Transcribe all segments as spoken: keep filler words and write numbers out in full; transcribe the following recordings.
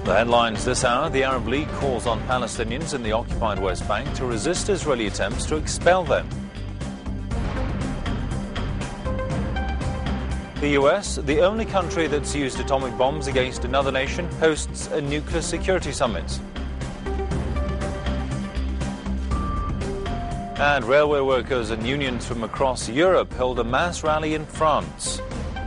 The headlines this hour: the Arab League calls on Palestinians in the occupied West Bank to resist Israeli attempts to expel them. The U S, the only country that's used atomic bombs against another nation, hosts a nuclear security summit. And railway workers and unions from across Europe held a mass rally in France.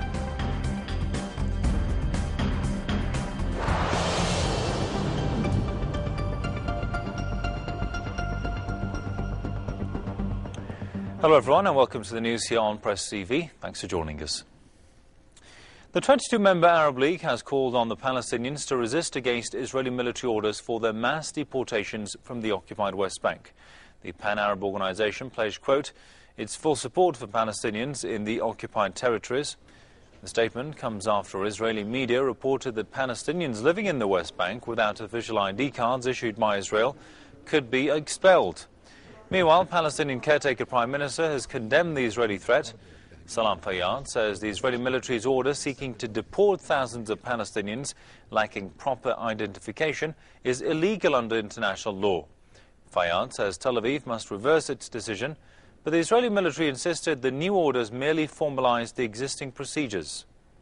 Hello everyone and welcome to the news here on Press T V. Thanks for joining us. The twenty-two member Arab League has called on the Palestinians to resist against Israeli military orders for their mass deportations from the occupied West Bank. The Pan-Arab Organization pledged, quote, its full support for Palestinians in the occupied territories. The statement comes after Israeli media reported that Palestinians living in the West Bank without official I D cards issued by Israel could be expelled. Meanwhile, Palestinian caretaker Prime Minister has condemned the Israeli threat. Salam Fayyad says the Israeli military's order seeking to deport thousands of Palestinians lacking proper identification is illegal under international law. Fayyad says Tel Aviv must reverse its decision, but the Israeli military insisted the new orders merely formalized the existing procedures.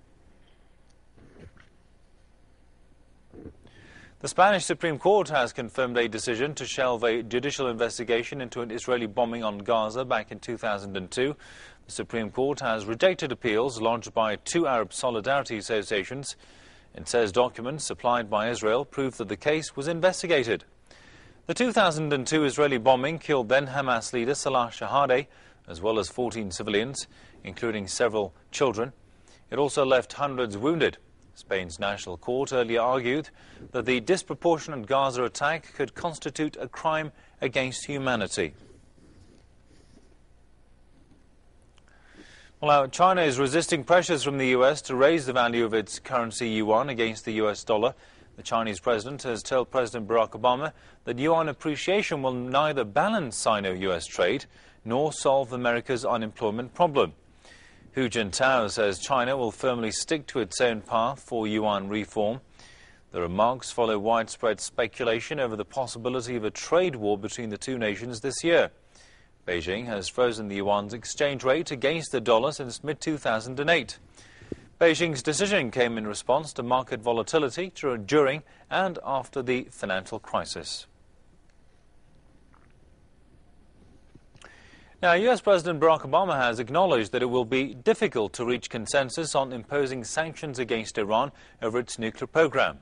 The Spanish Supreme Court has confirmed a decision to shelve a judicial investigation into an Israeli bombing on Gaza back in two thousand two. The Supreme Court has rejected appeals lodged by two Arab solidarity associations. It says documents supplied by Israel prove that the case was investigated. The two thousand two Israeli bombing killed then Hamas leader Salah Shahadeh, as well as fourteen civilians, including several children. It also left hundreds wounded. Spain's National Court earlier argued that the disproportionate Gaza attack could constitute a crime against humanity. Well, now, China is resisting pressures from the U S to raise the value of its currency yuan against the U S dollar. The Chinese president has told President Barack Obama that yuan appreciation will neither balance Sino-U S trade nor solve America's unemployment problem. Hu Jintao says China will firmly stick to its own path for yuan reform. The remarks follow widespread speculation over the possibility of a trade war between the two nations this year. Beijing has frozen the yuan's exchange rate against the dollar since mid two thousand eight. Beijing's decision came in response to market volatility during and after the financial crisis. Now, U S President Barack Obama has acknowledged that it will be difficult to reach consensus on imposing sanctions against Iran over its nuclear program.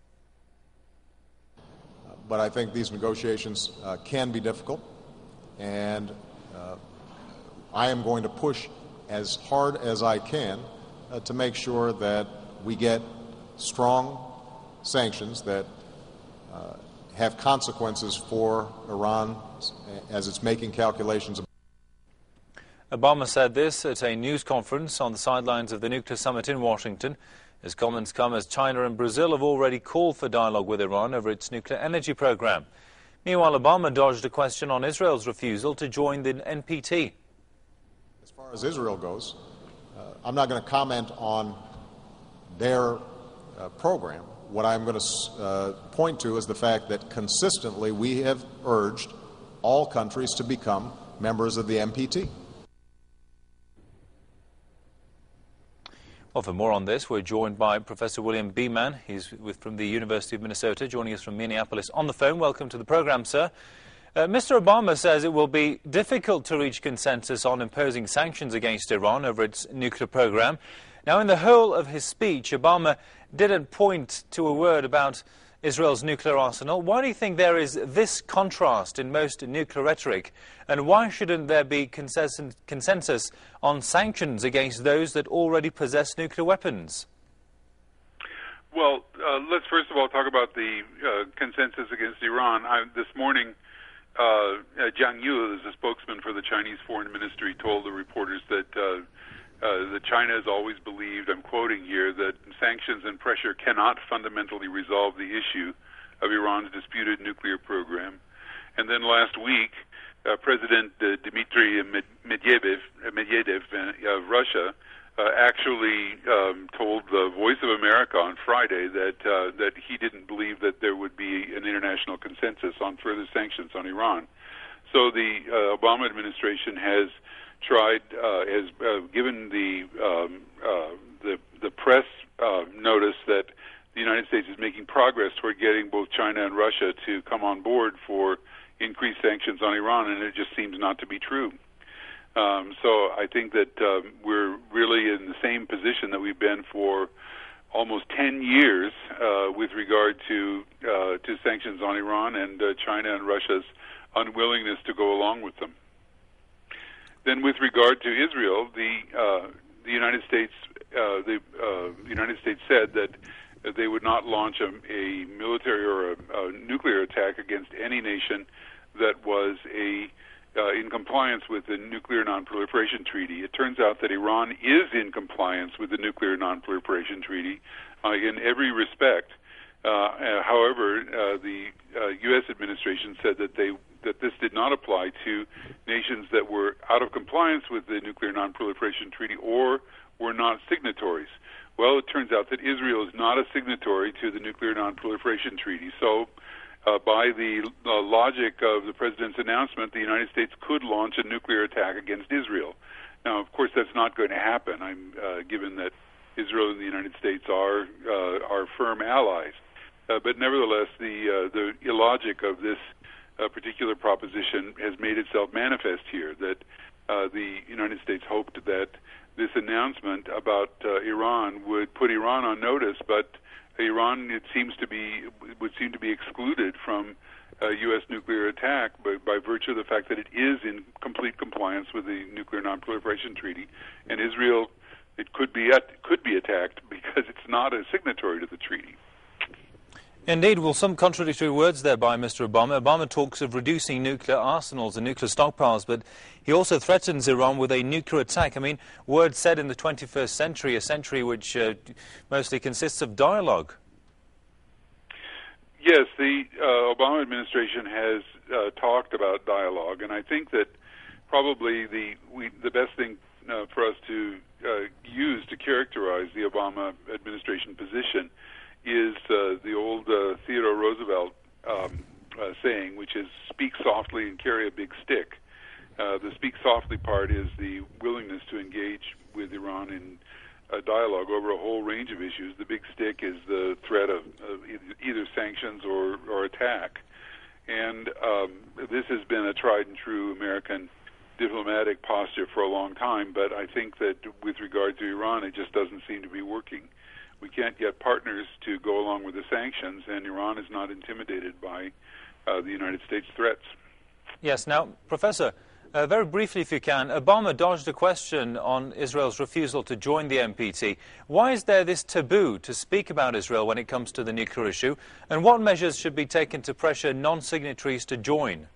But I think these negotiations uh, can be difficult, and uh, I am going to push as hard as I can uh, to make sure that we get strong sanctions that uh, have consequences for Iran as it's making calculations. Obama said this at a news conference on the sidelines of the nuclear summit in Washington. His comments come as China and Brazil have already called for dialogue with Iran over its nuclear energy program. Meanwhile, Obama dodged a question on Israel's refusal to join the N P T. As far as Israel goes, uh, I'm not going to comment on their uh, program. What I'm going to uh, point to is the fact that consistently we have urged all countries to become members of the N P T. Well, for more on this, we're joined by Professor William Beeman. He's with, from the University of Minnesota, joining us from Minneapolis on the phone. Welcome to the program, sir. Uh, Mister Obama says it will be difficult to reach consensus on imposing sanctions against Iran over its nuclear program. Now, in the whole of his speech, Obama didn't point to a word about Israel's nuclear arsenal. Why do you think there is this contrast in most nuclear rhetoric? And why shouldn't there be consensus, consensus on sanctions against those that already possess nuclear weapons? Well, uh, let's first of all talk about the uh, consensus against Iran. I, this morning, uh, uh, Jiang Yu, the spokesman for the Chinese Foreign Ministry, told the reporters that uh, Uh, that China has always believed, I'm quoting here, that sanctions and pressure cannot fundamentally resolve the issue of Iran's disputed nuclear program. And then last week, uh, President uh, Dmitry Medvedev, Medvedev uh, of Russia uh, actually um, told the Voice of America on Friday that uh, that he didn't believe that there would be an international consensus on further sanctions on Iran. So the uh, Obama administration has tried, uh, has uh, given the um, uh, the the press uh, notice that the United States is making progress toward getting both China and Russia to come on board for increased sanctions on Iran, and it just seems not to be true. Um, so I think that um, we're really in the same position that we've been for almost ten years uh, with regard to uh, to sanctions on Iran and uh, China and Russia's unwillingness to go along with them. Then, with regard to Israel, the uh, the United States uh, the uh, United States said that they would not launch a, a military or a, a nuclear attack against any nation that was a uh, in compliance with the Nuclear Non-Proliferation Treaty. It turns out that Iran is in compliance with the Nuclear Non-Proliferation Treaty uh, in every respect. Uh, uh, however, uh, the uh, U S administration said that they that this did not apply to nations that were out of compliance with the Nuclear Non-Proliferation Treaty or were not signatories. Well, it turns out that Israel is not a signatory to the Nuclear Non-Proliferation Treaty. So, uh, by the uh, logic of the President's announcement, the United States could launch a nuclear attack against Israel. Now, of course, that's not going to happen, I'm, uh, given that Israel and the United States are uh, are firm allies. Uh, but nevertheless, the uh, the illogic of this uh, particular proposition has made itself manifest here, that uh, the United States hoped that this announcement about uh, Iran would put Iran on notice, but Iran, it seems to be, would seem to be excluded from a U S nuclear attack by, by virtue of the fact that it is in complete compliance with the Nuclear Non-Proliferation Treaty, and Israel, it could be at, could be attacked because it's not a signatory to the treaty. Indeed, well, some contradictory words there by Mister Obama. Obama talks of reducing nuclear arsenals and nuclear stockpiles, but he also threatens Iran with a nuclear attack. I mean, words said in the twenty-first century, a century which uh, mostly consists of dialogue. Yes, the uh, Obama administration has uh, talked about dialogue, and I think that probably the we, the best thing uh, for us to uh, use to characterize the Obama administration position is uh, the old uh, Theodore Roosevelt um, uh, saying, which is speak softly and carry a big stick. Uh, the speak softly part is the willingness to engage with Iran in a dialogue over a whole range of issues. The big stick is the threat of, of either sanctions or, or attack. And um, this has been a tried and true American diplomatic posture for a long time, but I think that with regard to Iran, it just doesn't seem to be working. We can't get partners to go along with the sanctions, and Iran is not intimidated by uh, the United States threats. Yes. Now, Professor, uh, very briefly, if you can, Obama dodged a question on Israel's refusal to join the N P T. Why is there this taboo to speak about Israel when it comes to the nuclear issue, and what measures should be taken to pressure non-signatories to join?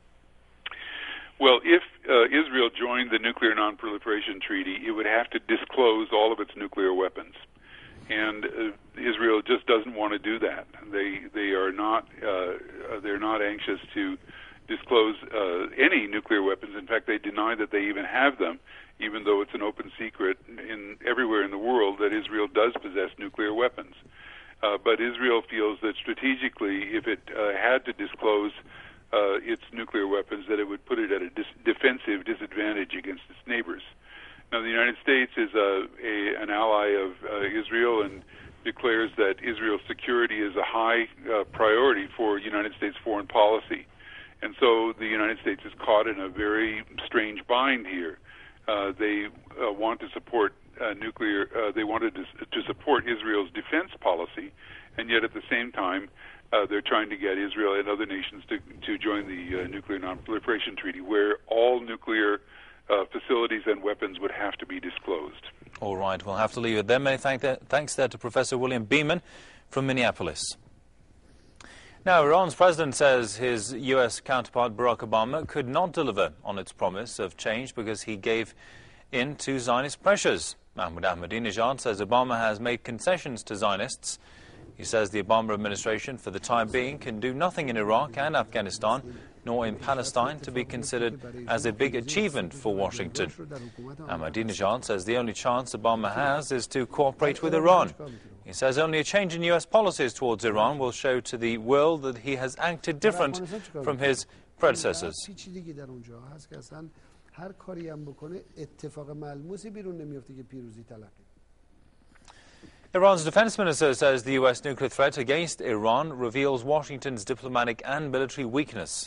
Well, if uh, Israel joined the Nuclear Non-Proliferation Treaty, it would have to disclose all of its nuclear weapons. And uh, Israel just doesn't want to do that. They they are not uh, they're not anxious to disclose uh, any nuclear weapons. In fact, they deny that they even have them, even though it's an open secret in everywhere in the world that Israel does possess nuclear weapons. Uh, but Israel feels that strategically, if it uh, had to disclose uh, its nuclear weapons, that it would put it at a dis- defensive disadvantage against its neighbors. Now, the United States is a, a, an ally of uh, Israel and declares that Israel's security is a high uh, priority for United States foreign policy. And so the United States is caught in a very strange bind here. Uh, they uh, want to support uh, nuclear, uh, they wanted to, to support Israel's defense policy, and yet at the same time, uh, they're trying to get Israel and other nations to, to join the uh, Nuclear Non-Proliferation Treaty, where all nuclear Uh, facilities and weapons would have to be disclosed. All right, we'll have to leave it there. Many thank th- thanks there to Professor William Beeman from Minneapolis. Now, Iran's president says his U S counterpart Barack Obama could not deliver on its promise of change because he gave in to Zionist pressures. Mahmoud Ahmadinejad says Obama has made concessions to Zionists He says the Obama administration, for the time being, can do nothing in Iraq and Afghanistan, nor in Palestine, to be considered as a big achievement for Washington. Ahmadinejad says the only chance Obama has is to cooperate with Iran. He says only a change in U S policies towards Iran will show to the world that he has acted different from his predecessors. Iran's defense minister says the U S nuclear threat against Iran reveals Washington's diplomatic and military weakness.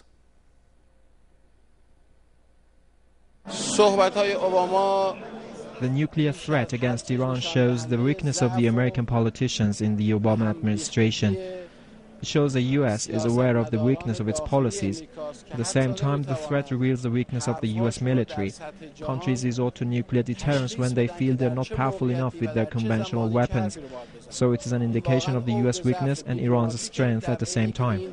The nuclear threat against Iran shows the weakness of the American politicians in the Obama administration. It shows the U S is aware of the weakness of its policies. At the same time, the threat reveals the weakness of the U S military. Countries resort to nuclear deterrence when they feel they're not powerful enough with their conventional weapons. So it is an indication of the U S weakness and Iran's strength at the same time.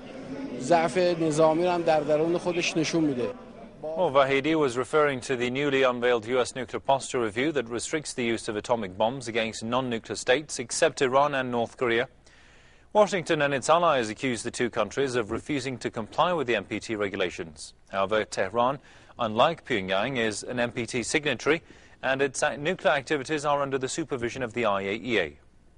Well, Vahidi was referring to the newly unveiled U S nuclear posture review that restricts the use of atomic bombs against non-nuclear states except Iran and North Korea. Washington and its allies accused the two countries of refusing to comply with the N P T regulations. However, Tehran, unlike Pyongyang, is an N P T signatory, and its nuclear activities are under the supervision of the I A E A.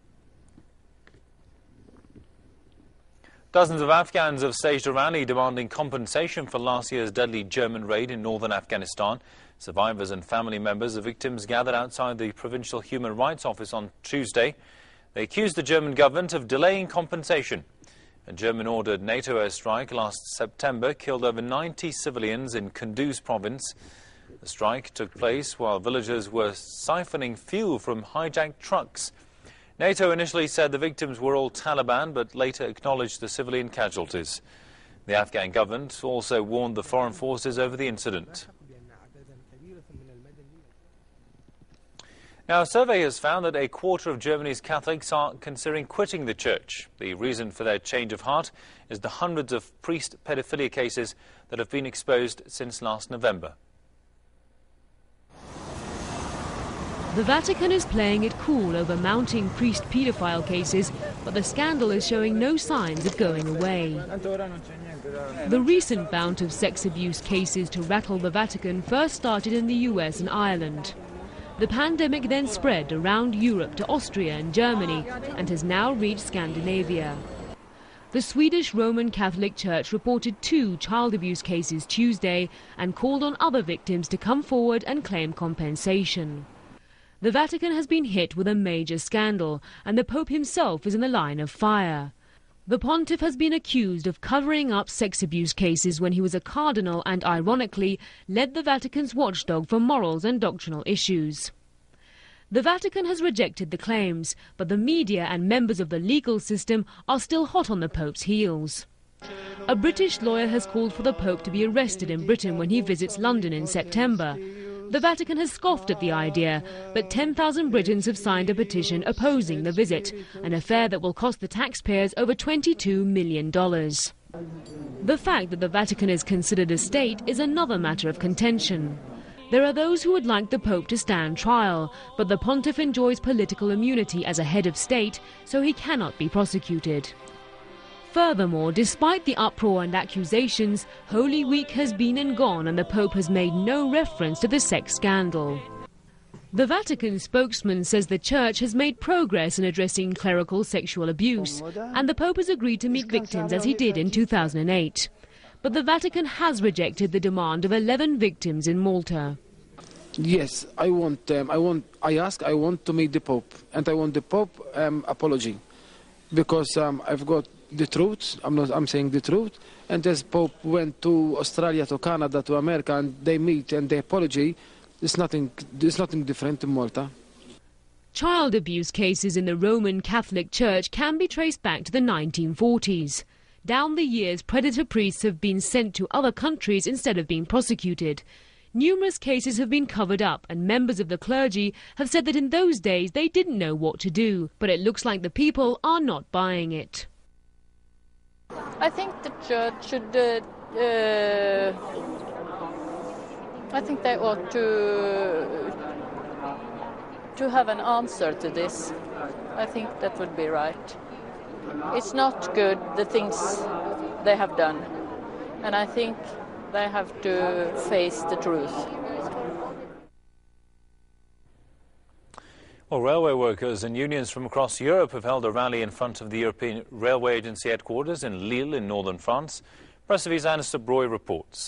Dozens of Afghans have staged a rally demanding compensation for last year's deadly German raid in northern Afghanistan. Survivors and family members of victims gathered outside the Provincial Human Rights Office on Tuesday. They accused the German government of delaying compensation. A German-ordered NATO airstrike last September killed over ninety civilians in Kunduz province. The strike took place while villagers were siphoning fuel from hijacked trucks. NATO initially said the victims were all Taliban, but later acknowledged the civilian casualties. The Afghan government also warned the foreign forces over the incident. Now, a survey has found that a quarter of Germany's Catholics are considering quitting the church. The reason for their change of heart is the hundreds of priest pedophilia cases that have been exposed since last November. The Vatican is playing it cool over mounting priest paedophile cases, but the scandal is showing no signs of going away. The recent bout of sex abuse cases to rattle the Vatican first started in the U S and Ireland. The pandemic then spread around Europe to Austria and Germany and has now reached Scandinavia. The Swedish Roman Catholic Church reported two child abuse cases Tuesday and called on other victims to come forward and claim compensation. The Vatican has been hit with a major scandal, and the Pope himself is in the line of fire. The pontiff has been accused of covering up sex abuse cases when he was a cardinal and, ironically, led the Vatican's watchdog for morals and doctrinal issues. The Vatican has rejected the claims, but the media and members of the legal system are still hot on the Pope's heels. A British lawyer has called for the Pope to be arrested in Britain when he visits London in September. The Vatican has scoffed at the idea, but ten thousand Britons have signed a petition opposing the visit, an affair that will cost the taxpayers over twenty-two million dollars. The fact that the Vatican is considered a state is another matter of contention. There are those who would like the Pope to stand trial, but the pontiff enjoys political immunity as a head of state, so he cannot be prosecuted. Furthermore, despite the uproar and accusations, Holy Week has been and gone and the Pope has made no reference to the sex scandal. The Vatican spokesman says the Church has made progress in addressing clerical sexual abuse, and the Pope has agreed to meet victims as he did in two thousand eight. But the Vatican has rejected the demand of eleven victims in Malta. Yes, I want, um, I want, I ask, I want to meet the Pope, and I want the Pope um, apology, because um, I've got the truth, I'm not, I'm saying the truth, and as Pope went to Australia, to Canada, to America, and they meet and they apology, there's nothing, there's nothing different in Malta. Child abuse cases in the Roman Catholic Church can be traced back to the nineteen forties. Down the years, predator priests have been sent to other countries instead of being prosecuted. Numerous cases have been covered up, and members of the clergy have said that in those days they didn't know what to do, but it looks like the people are not buying it. I think the church should, uh, uh, I think they ought to, to have an answer to this. I think that would be right. it's not good, the things they have done. And I think they have to face the truth. Well, railway workers and unions from across Europe have held a rally in front of the European Railway Agency headquarters in Lille in northern France. Press T V's Anna Broy reports.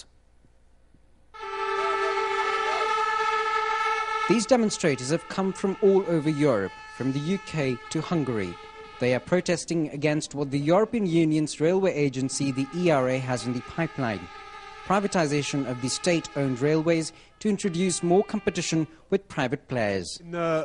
These demonstrators have come from all over Europe, from the U K to Hungary. They are protesting against what the European Union's railway agency, the E R A, has in the pipeline. Privatization of the state-owned railways to introduce more competition with private players. In, uh,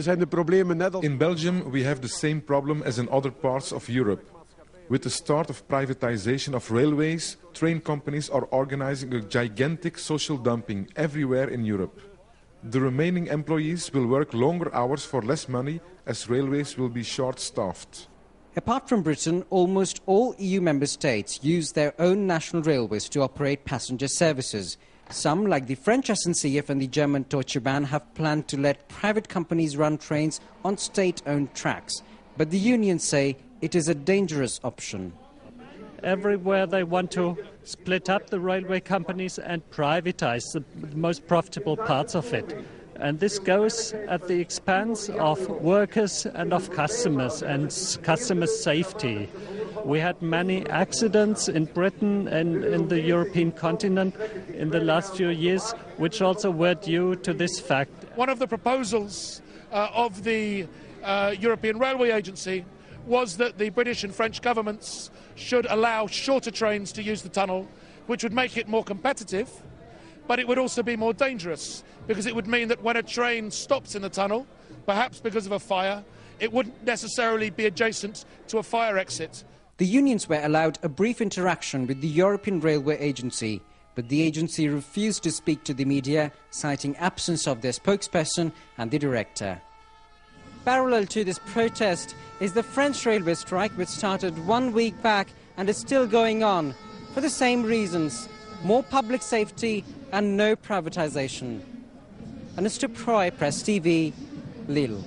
in Belgium we have the same problem as in other parts of Europe. With the start of privatization of railways, train companies are organizing a gigantic social dumping everywhere in Europe. The remaining employees will work longer hours for less money as railways will be short-staffed. Apart from Britain, almost all E U member states use their own national railways to operate passenger services. Some, like the French S N C F and the German Deutsche Bahn, have planned to let private companies run trains on state-owned tracks. But the unions say it is a dangerous option. Everywhere they want to split up the railway companies and privatize the most profitable parts of it. And this goes at the expense of workers and of customers and customer safety. We had many accidents in Britain and in the European continent in the last few years, which also were due to this fact. One of the proposals uh, of the uh, European Railway Agency was that the British and French governments should allow shorter trains to use the tunnel, which would make it more competitive, but it would also be more dangerous, because it would mean that when a train stops in the tunnel, perhaps because of a fire, it wouldn't necessarily be adjacent to a fire exit. The unions were allowed a brief interaction with the European Railway Agency, but the agency refused to speak to the media, citing absence of their spokesperson and the director. Parallel to this protest is the French railway strike, which started one week back and is still going on for the same reasons: more public safety and no privatization. Anna Broy, Press T V, Lille.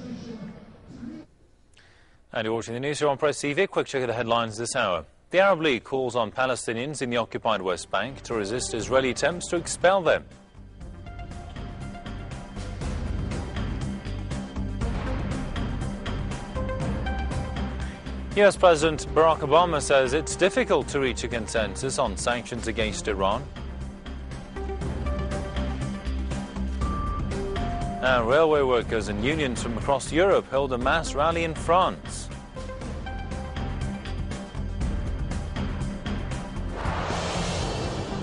And you're watching the news here on Press T V. Quick check of the headlines this hour. The Arab League calls on Palestinians in the occupied West Bank to resist Israeli attempts to expel them. U S President Barack Obama says it's difficult to reach a consensus on sanctions against Iran. And railway workers and unions from across Europe held a mass rally in France.